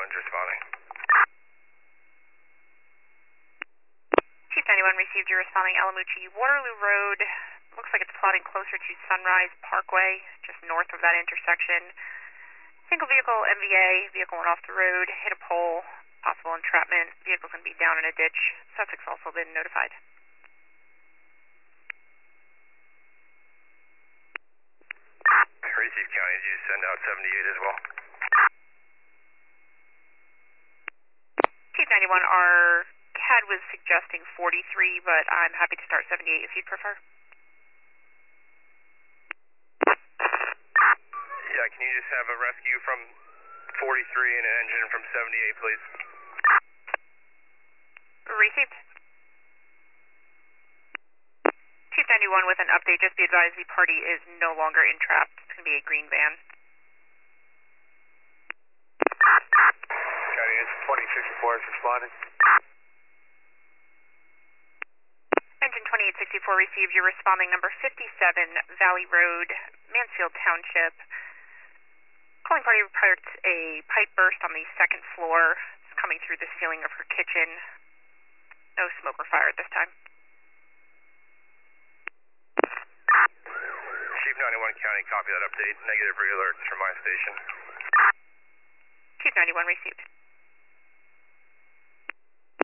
91's responding. Chief 91 received. You're responding Alamuchi Waterloo Road. Looks like it's plotting closer to Sunrise Parkway, just north of that intersection. Single vehicle MVA, vehicle went off the road, hit a pole, possible entrapment. Vehicle can be down in a ditch. Sussex also been notified. Receive County, did you send out 78 as well? Chief 91, our CAD was suggesting 43, but I'm happy to start 78 if you'd prefer. Yeah, can you just have a rescue from 43 and an engine from 78, please? Received. Chief 91 with an update. Just be advised the party is no longer entrapped. It's going to be a green van. County, it's 2064 is responding. Engine 2864 received. You're responding number 57, Valley Road, Mansfield Township. Calling party reports a pipe burst on the second floor. It's coming through the ceiling of her kitchen. No smoke or fire at this time. Chief 91 County, copy that update. Negative re-alerts from my station. Chief 91 received.